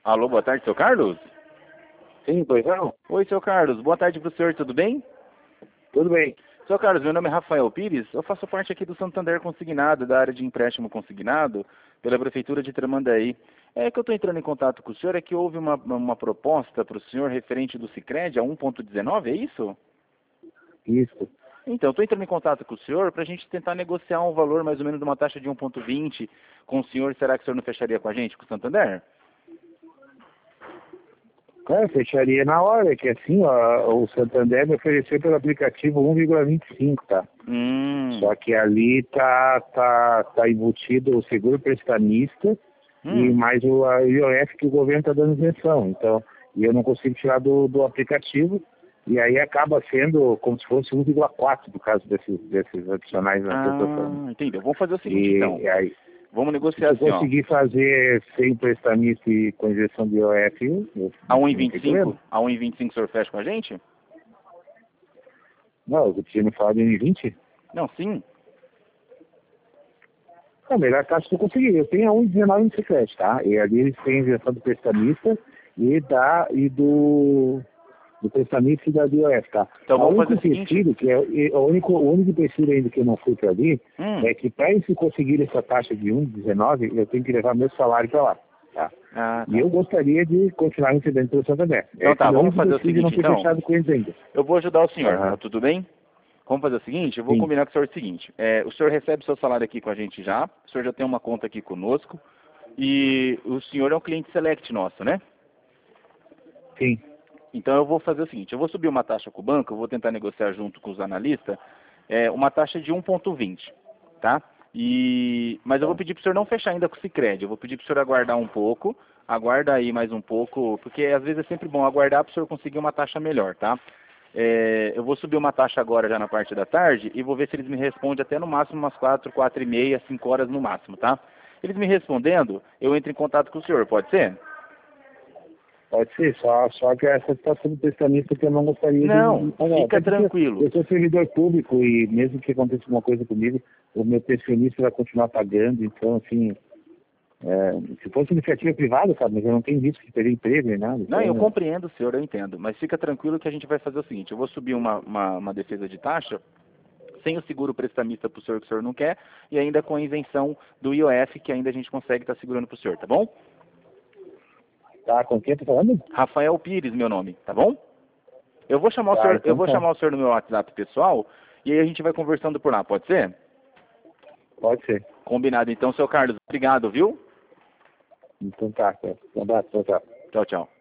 Alô, boa tarde, seu Carlos? Sim, pois não? Oi, seu Carlos, boa tarde pro senhor, tudo bem? Tudo bem. Seu Carlos, meu nome é Rafael Pires, eu faço parte aqui do Santander Consignado, da área de empréstimo consignado, pela Prefeitura de Tramandaí. É que eu estou entrando em contato com o senhor, é que houve uma proposta para o senhor referente do Sicredi a 1,19, é isso? Isso. Então, estou entrando em contato com o senhor para a gente tentar negociar um valor mais ou menos de uma taxa de 1,20 com o senhor. Será que o senhor não fecharia com a gente, com o Santander? Cara, fecharia na hora, que assim, ó, o Santander me ofereceu pelo aplicativo 1,25, tá? Só que ali tá embutido o seguro prestamista e mais a IOF que o governo está dando isenção. Então, e eu não consigo tirar do aplicativo, e aí acaba sendo como se fosse 1,4 por causa desses adicionais na prestação. Entendeu. Vamos fazer o seguinte, então. E aí, Vamos se negociar eu assim, ó. conseguir fazer sem prestamista e com injeção de IOF, A não tem problema. 1,25? A 1,25 o senhor fecha com a gente? Não, eu tinha me falado em 20. Não, sim. A melhor taxa que eu consegui. Eu tenho a 1,19 no Sicredi, tá? E ali eles têm a injeção do prestamista do prestamista e da DOF, tá? Então O vamos fazer único o seguinte. empecilho, o único empecilho ainda que eu não fui para ali, é que para eles conseguirem essa taxa de 1,19, eu tenho que levar meu salário para lá, tá? Tá. E eu gostaria de continuar recebendo pelo Santander. Então tá, vamos fazer o Eu não seguinte, fui então. fechado com eles ainda. Eu vou ajudar o senhor, Aham. tá tudo bem? Vamos fazer o seguinte, eu vou Sim, combinar com o senhor o seguinte. O senhor recebe seu salário aqui com a gente já, o senhor já tem uma conta aqui conosco, e o senhor é um cliente select nosso, né? sim. Então eu vou fazer o seguinte, eu vou subir uma taxa com o banco, eu vou tentar negociar junto com os analistas, uma taxa de 1,20, tá? Mas eu vou pedir para o senhor não fechar ainda com o Sicredi, eu vou pedir para o senhor aguardar um pouco, aguarda aí mais um pouco, porque às vezes é sempre bom aguardar para o senhor conseguir uma taxa melhor, tá? Eu vou subir uma taxa agora já na parte da tarde e vou ver se eles me respondem até no máximo umas 4 e meia, 5 horas no máximo, tá? Eles me respondendo, eu entro em contato com o senhor, pode ser? Pode ser, só que essa situação do prestamista que eu não gostaria de Não, pagar. fica Até porque tranquilo. eu sou servidor público e mesmo que aconteça alguma coisa comigo, o meu pensionista vai continuar pagando, então assim, se fosse iniciativa privada, sabe, mas eu não tenho risco de perder emprego nem nada. Não, eu Então, compreendo, senhor, eu entendo. Mas fica tranquilo que a gente vai fazer o seguinte, eu vou subir uma defesa de taxa, sem o seguro prestamista para o senhor que o senhor não quer, e ainda com a isenção do IOF, que ainda a gente consegue estar segurando para o senhor, tá bom? tá, com quem eu tô falando? Rafael Pires, meu nome, tá bom? Eu vou chamar o Tá, senhor, eu então vou tá. chamar o senhor no meu WhatsApp pessoal, e aí a gente vai conversando por lá, pode ser? Pode ser. Combinado então, seu Carlos. Obrigado, viu? Então tá, um abraço, tchau, tchau. Tchau, tchau.